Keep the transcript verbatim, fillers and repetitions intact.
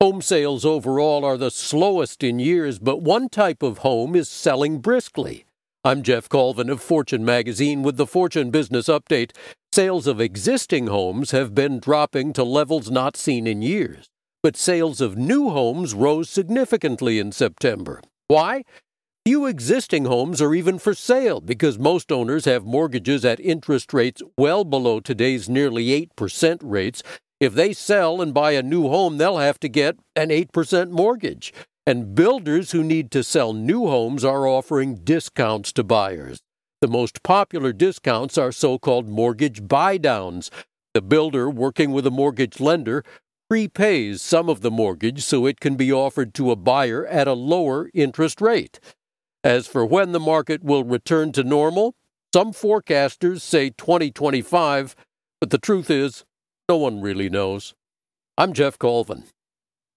Home sales overall are the slowest in years, but one type of home is selling briskly. I'm Jeff Colvin of Fortune Magazine with the Fortune Business Update. Sales of existing homes have been dropping to levels not seen in years, but sales of new homes rose significantly in September. Why? Few existing homes are even for sale because most owners have mortgages at interest rates well below today's nearly eight percent rates. If they sell and buy a new home, they'll have to get an eight percent mortgage. And builders who need to sell new homes are offering discounts to buyers. The most popular discounts are so-called mortgage buy-downs. The builder, working with a mortgage lender, prepays some of the mortgage so it can be offered to a buyer at a lower interest rate. As for when the market will return to normal, some forecasters say twenty twenty-five, but the truth is, no one really knows. I'm Jeff Colvin.